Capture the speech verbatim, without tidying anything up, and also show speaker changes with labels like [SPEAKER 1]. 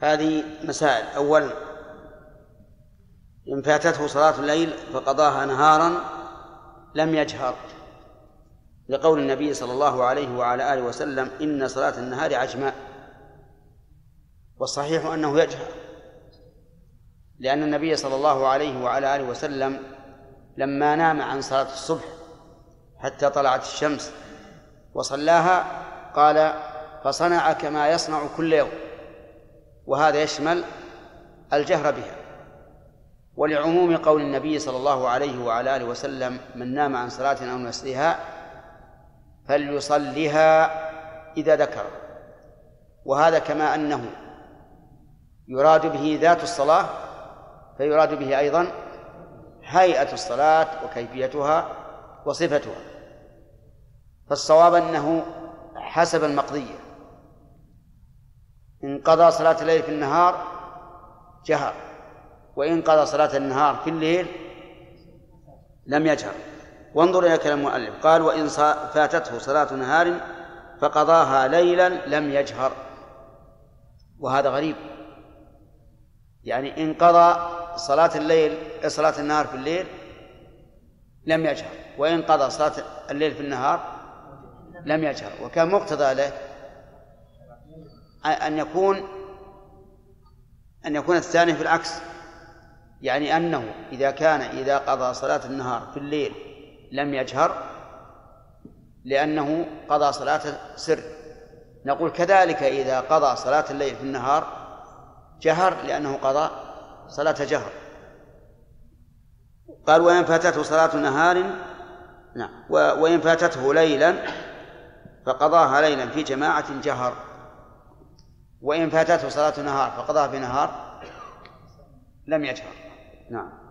[SPEAKER 1] هذه مسائل. أولا، إن فاتته صلاة الليل فقضاها نهارا لم يجهر، لقول النبي صلى الله عليه وعلى آله وسلم: إن صلاة النهار عجماء. والصحيح أنه يجهر، لأن النبي صلى الله عليه وعلى آله وسلم لما نام عن صلاة الصبح حتى طلعت الشمس وصلاها قال: فصنع كما يصنع كل يوم، وهذا يشمل الجهر بها. ولعموم قول النبي صلى الله عليه وعلى آله وسلم: من نام عن صلاة أو نسيها فليصلها إذا ذكر. وهذا كما أنه يراد به ذات الصلاة فيراد به أيضا هيئة الصلاة وكيفيتها وصفتها. فالصواب أنه حسب المقضية، إن قضى صلاة الليل في النهار جهر، وإن قضى صلاة النهار في الليل لم يجهر. وانظر إلى كلام المؤلف، قال: وإن فاتته صلاة نهار فقضاها ليلا لم يجهر. وهذا غريب، يعني إن قضى صلاة الليل صلاة النهار في الليل لم يجهر، وإن قضى صلاة الليل في النهار لم يجهر. وكان مقتضى له أن يكون أن يكون الثاني في العكس، يعني أنه إذا كان إذا قضى صلاة النهار في الليل لم يجهر لأنه قضى صلاة سر، نقول كذلك إذا قضى صلاة الليل في النهار جهر لأنه قضى صلاة جهر. قال: وإن فاتته صلاة نهار، نعم، وإن فاتته ليلا فقضاها ليلا في جماعة جهر، وإن فاتته صلاة نهار فقضاها في نهار لم يجهر. نعم.